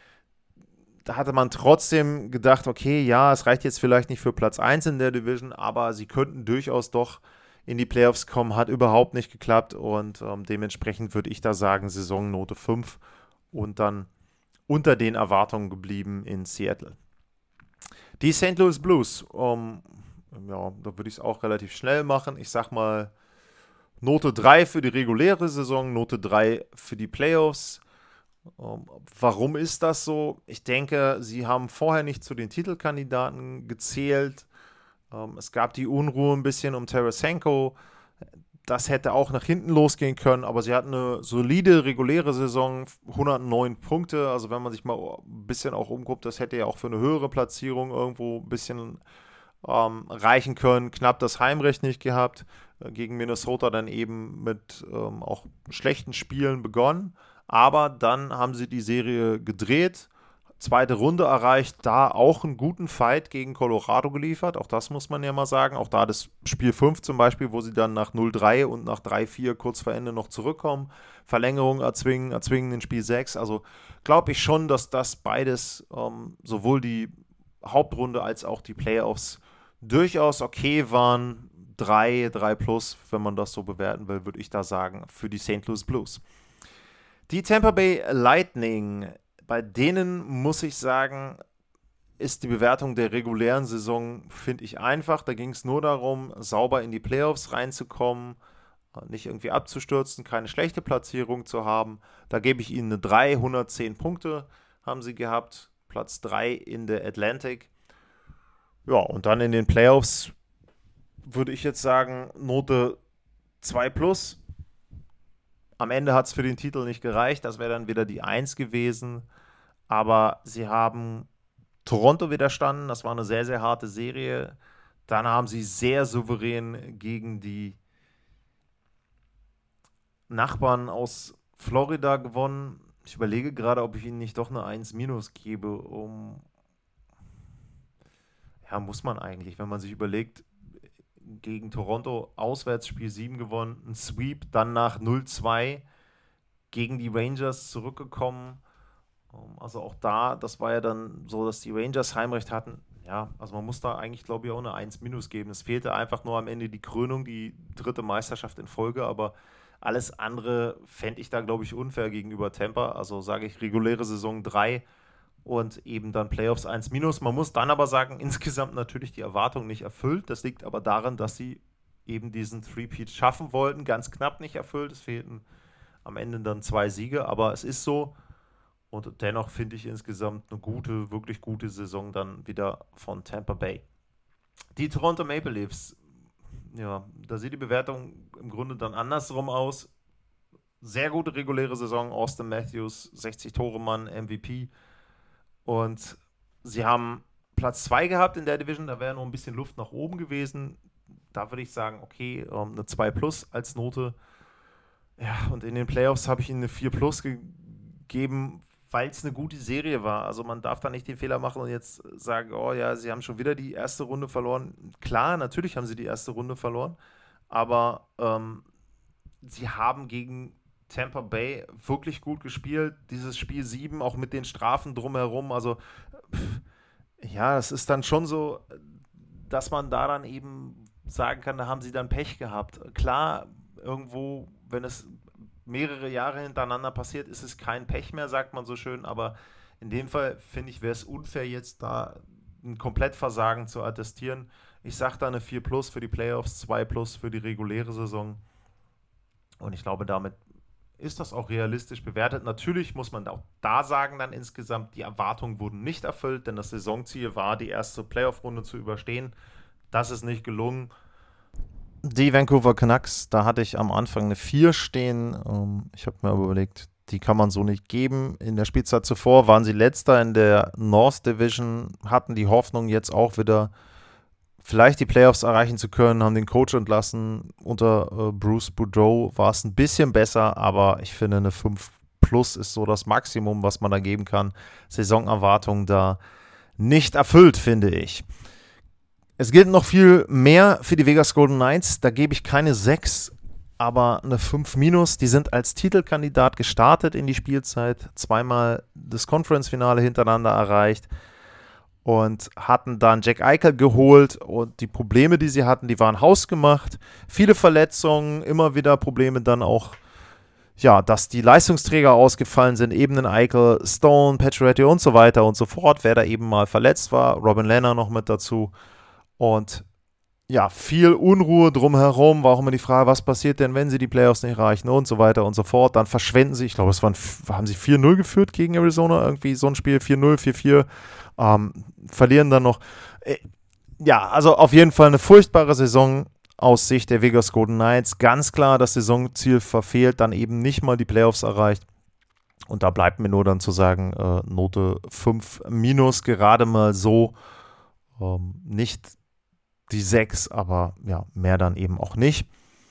da hatte man trotzdem gedacht, okay, ja, es reicht jetzt vielleicht nicht für Platz eins in der Division, aber sie könnten durchaus doch in die Playoffs kommen, hat überhaupt nicht geklappt und ähm, dementsprechend würde ich da sagen, Saisonnote fünf und dann unter den Erwartungen geblieben in Seattle. Die Saint Louis Blues, um, ja, da würde ich es auch relativ schnell machen. Ich sag mal Note drei für die reguläre Saison, Note drei für die Playoffs. Um, warum ist das so? Ich denke, sie haben vorher nicht zu den Titelkandidaten gezählt. Um, es gab die Unruhe ein bisschen um Tarasenko. Das hätte auch nach hinten losgehen können, aber sie hatten eine solide, reguläre Saison, hundertneun Punkte. Also wenn man sich mal ein bisschen auch umguckt, das hätte ja auch für eine höhere Platzierung irgendwo ein bisschen ähm, reichen können. Knapp das Heimrecht nicht gehabt. Äh, gegen Minnesota dann eben mit ähm, auch schlechten Spielen begonnen. Aber dann haben sie die Serie gedreht. Zweite Runde erreicht, da auch einen guten Fight gegen Colorado geliefert. Auch das muss man ja mal sagen. Auch da das Spiel fünf zum Beispiel, wo sie dann nach null drei und nach drei vier kurz vor Ende noch zurückkommen. Verlängerung erzwingen, erzwingen in Spiel sechs. Also glaube ich schon, dass das beides, ähm, sowohl die Hauptrunde als auch die Playoffs, durchaus okay waren. drei, drei plus, wenn man das so bewerten will, würde ich da sagen, für die Saint Louis Blues. Die Tampa Bay Lightning, bei denen muss ich sagen, ist die Bewertung der regulären Saison, finde ich, einfach. Da ging es nur darum, sauber in die Playoffs reinzukommen, nicht irgendwie abzustürzen, keine schlechte Platzierung zu haben. Da gebe ich ihnen eine drei, hundertzehn Punkte haben sie gehabt, Platz drei in der Atlantic. Ja, und dann in den Playoffs würde ich jetzt sagen, Note zwei plus. Am Ende hat es für den Titel nicht gereicht, das wäre dann wieder die eins gewesen. Aber sie haben Toronto widerstanden, das war eine sehr, sehr harte Serie. Dann haben sie sehr souverän gegen die Nachbarn aus Florida gewonnen. Ich überlege gerade, ob ich ihnen nicht doch eine eins minus gebe, um... Ja, muss man eigentlich, wenn man sich überlegt, gegen Toronto auswärts Spiel sieben gewonnen, ein Sweep, dann nach null zwei gegen die Rangers zurückgekommen. Also auch da, das war ja dann so, dass die Rangers Heimrecht hatten. Ja, also man muss da eigentlich, glaube ich, auch eine eins minus geben. Es fehlte einfach nur am Ende die Krönung, die dritte Meisterschaft in Folge, aber alles andere fände ich da, glaube ich, unfair gegenüber Tampa. Also sage ich reguläre Saison drei und eben dann Playoffs eins minus. Man muss dann aber sagen, insgesamt natürlich die Erwartung nicht erfüllt. Das liegt aber daran, dass sie eben diesen Three-Peat schaffen wollten. Ganz knapp nicht erfüllt. Es fehlten am Ende dann zwei Siege, aber es ist so. Und dennoch finde ich insgesamt eine gute, wirklich gute Saison dann wieder von Tampa Bay. Die Toronto Maple Leafs, ja, da sieht die Bewertung im Grunde dann andersrum aus. Sehr gute reguläre Saison, Austin Matthews, sechzig Tore Mann, M V P. Und sie haben Platz zwei gehabt in der Division, da wäre noch ein bisschen Luft nach oben gewesen. Da würde ich sagen, okay, eine zwei plus als Note. Ja, und in den Playoffs habe ich ihnen eine vier plus gegeben, weil es eine gute Serie war. Also man darf da nicht den Fehler machen und jetzt sagen, oh ja, sie haben schon wieder die erste Runde verloren. Klar, natürlich haben sie die erste Runde verloren, aber ähm, sie haben gegen Tampa Bay wirklich gut gespielt. Dieses Spiel sieben, auch mit den Strafen drumherum. Also, pff, ja, es ist dann schon so, dass man da dann eben sagen kann, da haben sie dann Pech gehabt. Klar, irgendwo, wenn es mehrere Jahre hintereinander passiert, ist es kein Pech mehr, sagt man so schön. Aber in dem Fall, finde ich, wäre es unfair, jetzt da ein Komplettversagen zu attestieren. Ich sage da eine vier plus für die Playoffs, zwei plus für die reguläre Saison. Und ich glaube, damit ist das auch realistisch bewertet. Natürlich muss man auch da sagen, dann insgesamt, die Erwartungen wurden nicht erfüllt, denn das Saisonziel war, die erste Playoff-Runde zu überstehen. Das ist nicht gelungen. Die Vancouver Canucks, da hatte ich am Anfang eine vier stehen. Ich habe mir aber überlegt, die kann man so nicht geben. In der Spielzeit zuvor waren sie Letzter in der North Division, hatten die Hoffnung, jetzt auch wieder vielleicht die Playoffs erreichen zu können, haben den Coach entlassen. Unter äh, Bruce Boudreau war es ein bisschen besser, aber ich finde, eine fünf plus ist so das Maximum, was man da geben kann. Saisonerwartungen da nicht erfüllt, finde ich. Es gilt noch viel mehr für die Vegas Golden Knights. Da gebe ich keine sechs, aber eine fünf minus. Die sind als Titelkandidat gestartet in die Spielzeit, zweimal das Conference-Finale hintereinander erreicht und hatten dann Jack Eichel geholt und die Probleme, die sie hatten, die waren hausgemacht. Viele Verletzungen, immer wieder Probleme dann auch, ja, dass die Leistungsträger ausgefallen sind, eben in Eichel, Stone, Pacioretty und so weiter und so fort, wer da eben mal verletzt war, Robin Lehner noch mit dazu und ja, viel Unruhe drumherum, war auch immer die Frage, was passiert denn, wenn sie die Playoffs nicht erreichen und so weiter und so fort. Dann verschwenden sie, ich glaube, es waren, haben sie vier null geführt gegen Arizona, irgendwie so ein Spiel, vier null, vier vier, ähm, verlieren dann noch. Äh, ja, also auf jeden Fall eine furchtbare Saison aus Sicht der Vegas Golden Knights. Ganz klar das Saisonziel verfehlt, dann eben nicht mal die Playoffs erreicht. Und da bleibt mir nur dann zu sagen, äh, Note fünf minus, gerade mal so, ähm, nicht die sechs, aber ja, mehr dann eben auch nicht.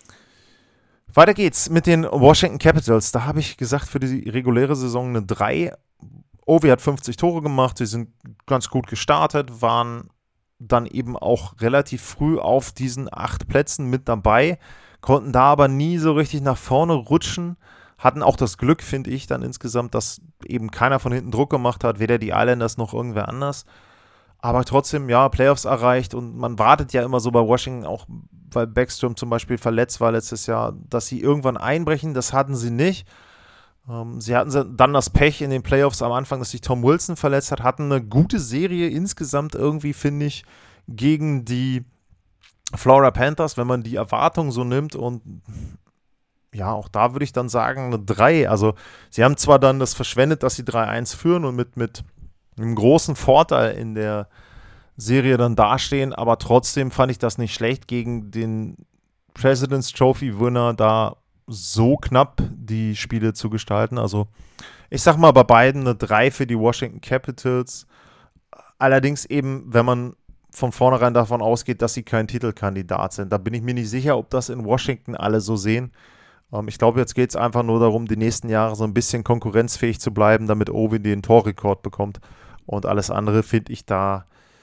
Weiter geht's mit den Washington Capitals. Da habe ich gesagt, für die reguläre Saison eine drei. Ovi hat fünfzig Tore gemacht, sie sind ganz gut gestartet, waren dann eben auch relativ früh auf diesen acht Plätzen mit dabei, konnten da aber nie so richtig nach vorne rutschen, hatten auch das Glück, finde ich, dann insgesamt, dass eben keiner von hinten Druck gemacht hat, weder die Islanders noch irgendwer anders. Aber trotzdem, ja, Playoffs erreicht und man wartet ja immer so bei Washington, auch weil Backstrom zum Beispiel verletzt war letztes Jahr, dass sie irgendwann einbrechen, das hatten sie nicht. Ähm, sie hatten dann das Pech in den Playoffs am Anfang, dass sich Tom Wilson verletzt hat, hatten eine gute Serie insgesamt irgendwie, finde ich, gegen die Florida Panthers, wenn man die Erwartung so nimmt und ja, auch da würde ich dann sagen eine drei. Also sie haben zwar dann das verschwendet, dass sie drei eins führen und mit, mit einem großen Vorteil in der Serie dann dastehen, aber trotzdem fand ich das nicht schlecht, gegen den President's Trophy-Winner da so knapp die Spiele zu gestalten. Also ich sag mal bei beiden eine drei für die Washington Capitals. Allerdings eben, wenn man von vornherein davon ausgeht, dass sie kein Titelkandidat sind. Da bin ich mir nicht sicher, ob das in Washington alle so sehen. Ähm, ich glaube, jetzt geht es einfach nur darum, die nächsten Jahre so ein bisschen konkurrenzfähig zu bleiben, damit Ovi den Torrekord bekommt. Und alles andere finde ich da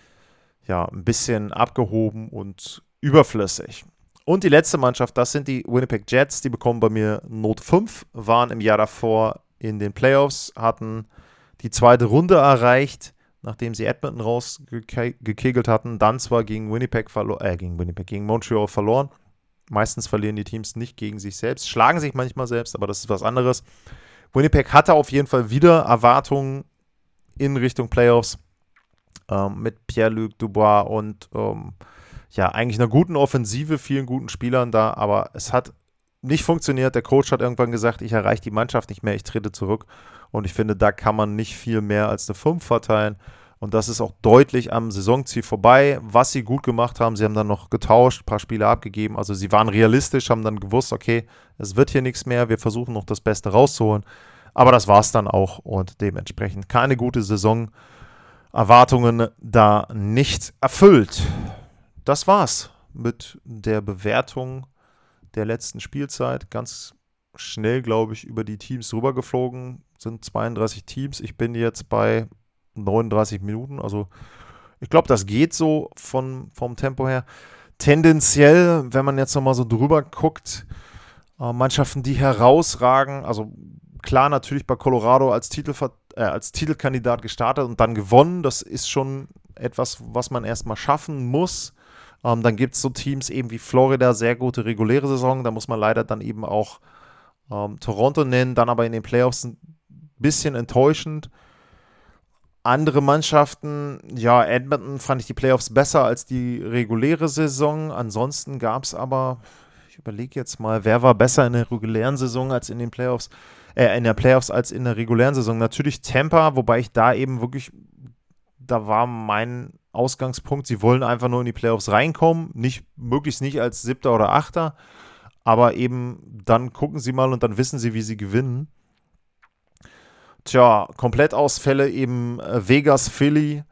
ja ein bisschen abgehoben und überflüssig. Und die letzte Mannschaft, das sind die Winnipeg Jets. Die bekommen bei mir Note fünf, waren im Jahr davor in den Playoffs, hatten die zweite Runde erreicht, nachdem sie Edmonton rausgekegelt hatten. Dann zwar gegen Winnipeg verloren, äh, gegen Winnipeg, gegen Montreal verloren. Meistens verlieren die Teams nicht gegen sich selbst, schlagen sich manchmal selbst, aber das ist was anderes. Winnipeg hatte auf jeden Fall wieder Erwartungen in Richtung Playoffs ähm, mit Pierre-Luc Dubois und ähm, ja, eigentlich einer guten Offensive, vielen guten Spielern da, aber es hat nicht funktioniert. Der Coach hat irgendwann gesagt, ich erreiche die Mannschaft nicht mehr, ich trete zurück. Und ich finde, da kann man nicht viel mehr als eine fünf verteilen. Und das ist auch deutlich am Saisonziel vorbei. Was sie gut gemacht haben, sie haben dann noch getauscht, ein paar Spiele abgegeben. Also sie waren realistisch, haben dann gewusst, okay, es wird hier nichts mehr, wir versuchen noch das Beste rauszuholen. Aber das war es dann auch und dementsprechend keine gute Saison. Erwartungen da nicht erfüllt. Das war's mit der Bewertung der letzten Spielzeit. Ganz schnell, glaube ich, über die Teams rübergeflogen. Sind zweiunddreißig Teams. Ich bin jetzt bei neununddreißig Minuten. Also ich glaube, das geht so von, vom Tempo her. Tendenziell, wenn man jetzt nochmal so drüber guckt, äh, Mannschaften, die herausragen, also klar natürlich bei Colorado als, Titelver- äh, als Titelkandidat gestartet und dann gewonnen. Das ist schon etwas, was man erstmal schaffen muss. Ähm, dann gibt es so Teams eben wie Florida, sehr gute reguläre Saison. Da muss man leider dann eben auch ähm, Toronto nennen, dann aber in den Playoffs ein bisschen enttäuschend. Andere Mannschaften, ja, Edmonton fand ich die Playoffs besser als die reguläre Saison. Ansonsten gab es aber, ich überlege jetzt mal, wer war besser in der regulären Saison als in den Playoffs? Äh, in der Playoffs als in der regulären Saison. Natürlich Tampa, wobei ich da eben wirklich, da war mein Ausgangspunkt, sie wollen einfach nur in die Playoffs reinkommen, nicht, möglichst nicht als Siebter oder Achter, aber eben dann gucken sie mal und dann wissen sie, wie sie gewinnen. Tja, Komplettausfälle eben äh, Vegas, Philly,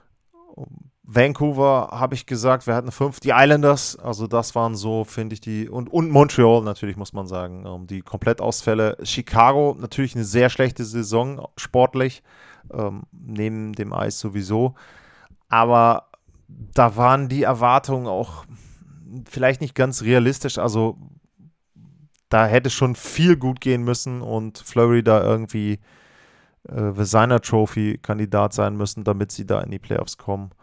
Vancouver habe ich gesagt, wir hatten fünf, die Islanders, also das waren so, finde ich, die, und, und Montreal natürlich, muss man sagen, ähm, die Komplettausfälle. Chicago, natürlich eine sehr schlechte Saison, sportlich, ähm, neben dem Eis sowieso, aber da waren die Erwartungen auch vielleicht nicht ganz realistisch, also da hätte schon viel gut gehen müssen und Florida irgendwie äh, Vezina Trophy Kandidat sein müssen, damit sie da in die Playoffs kommen.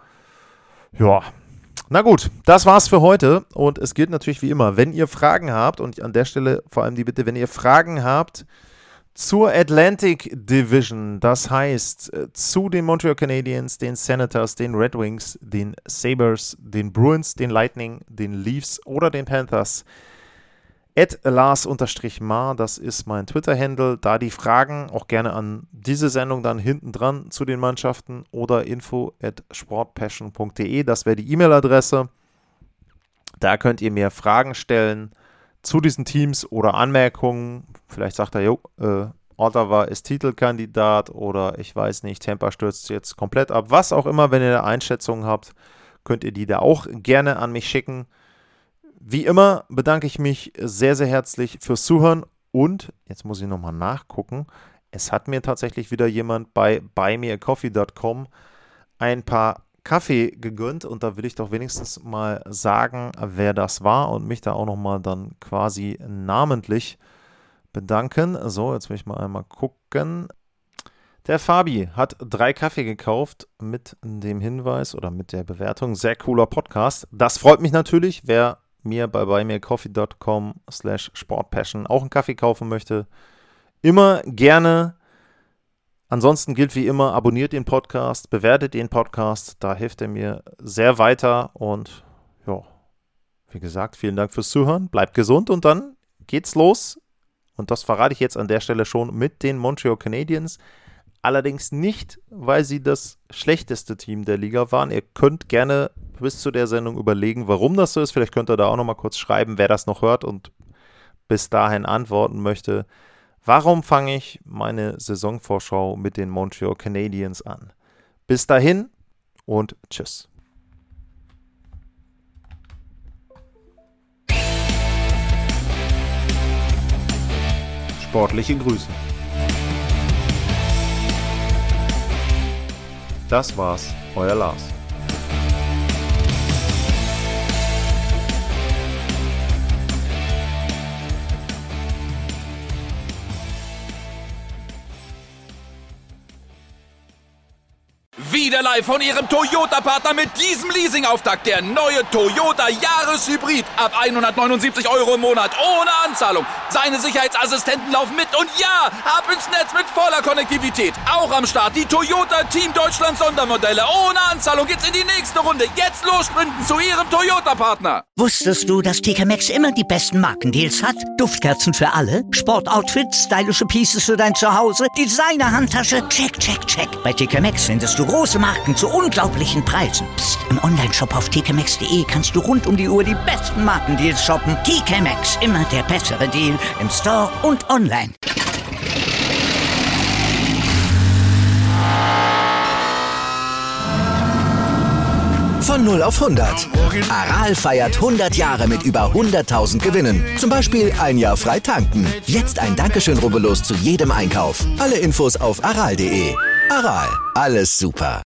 Ja, na gut, das war's für heute und es gilt natürlich wie immer, wenn ihr Fragen habt und an der Stelle vor allem die Bitte, wenn ihr Fragen habt zur Atlantic Division, das heißt äh, zu den Montreal Canadiens, den Senators, den Red Wings, den Sabres, den Bruins, den Lightning, den Leafs oder den Panthers, at Lars-Mar, das ist mein Twitter-Handle. Da die Fragen auch gerne an diese Sendung dann hinten dran zu den Mannschaften oder info at sportpassion punkt de, das wäre die E-Mail-Adresse. Da könnt ihr mir Fragen stellen zu diesen Teams oder Anmerkungen. Vielleicht sagt er, jo, äh, Ottawa ist Titelkandidat oder ich weiß nicht, Tampa stürzt jetzt komplett ab. Was auch immer, wenn ihr Einschätzungen habt, könnt ihr die da auch gerne an mich schicken. Wie immer bedanke ich mich sehr, sehr herzlich fürs Zuhören und jetzt muss ich nochmal nachgucken. Es hat mir tatsächlich wieder jemand bei buy me a coffee dot com ein paar Kaffee gegönnt und da will ich doch wenigstens mal sagen, wer das war und mich da auch nochmal dann quasi namentlich bedanken. So, jetzt will ich mal einmal gucken. Der Fabi hat drei Kaffee gekauft mit dem Hinweis oder mit der Bewertung, sehr cooler Podcast. Das freut mich natürlich, wer mir bei buy me a coffee dot com slash sportpassion auch einen Kaffee kaufen möchte, immer gerne. Ansonsten gilt wie immer, abonniert den Podcast, bewertet den Podcast, da hilft er mir sehr weiter und ja, wie gesagt, vielen Dank fürs Zuhören, bleibt gesund und dann geht's los und das verrate ich jetzt an der Stelle schon mit den Montreal Canadiens. Allerdings nicht, weil sie das schlechteste Team der Liga waren. Ihr könnt gerne bis zu der Sendung überlegen, warum das so ist. Vielleicht könnt ihr da auch noch mal kurz schreiben, wer das noch hört und bis dahin antworten möchte. Warum fange ich meine Saisonvorschau mit den Montreal Canadiens an? Bis dahin und tschüss. Sportliche Grüße. Das war's, euer Lars. Wieder live von Ihrem Toyota-Partner mit diesem Leasing-Auftakt. Der neue Toyota Jahreshybrid. Ab hundertneunundsiebzig Euro im Monat. Ohne Anzahlung. Seine Sicherheitsassistenten laufen mit und ja, ab ins Netz mit voller Konnektivität. Auch am Start die Toyota Team Deutschland Sondermodelle. Ohne Anzahlung geht's in die nächste Runde. Jetzt los sprinten zu Ihrem Toyota-Partner. Wusstest du, dass T K Maxx immer die besten Markendeals hat? Duftkerzen für alle, Sportoutfits, stylische Pieces für dein Zuhause, Designer-Handtasche, check, check, check. Bei T K Maxx findest du große Marken zu unglaublichen Preisen. Psst. Im Onlineshop auf t k maxx punkt d e kannst du rund um die Uhr die besten Markendeals shoppen. T K Maxx, immer der bessere Deal im Store und online. Von null auf hundert. Aral feiert hundert Jahre mit über hunderttausend Gewinnen. Zum Beispiel ein Jahr frei tanken. Jetzt ein Dankeschön, rubbellos zu jedem Einkauf. Alle Infos auf aral punkt de. Aral, alles super.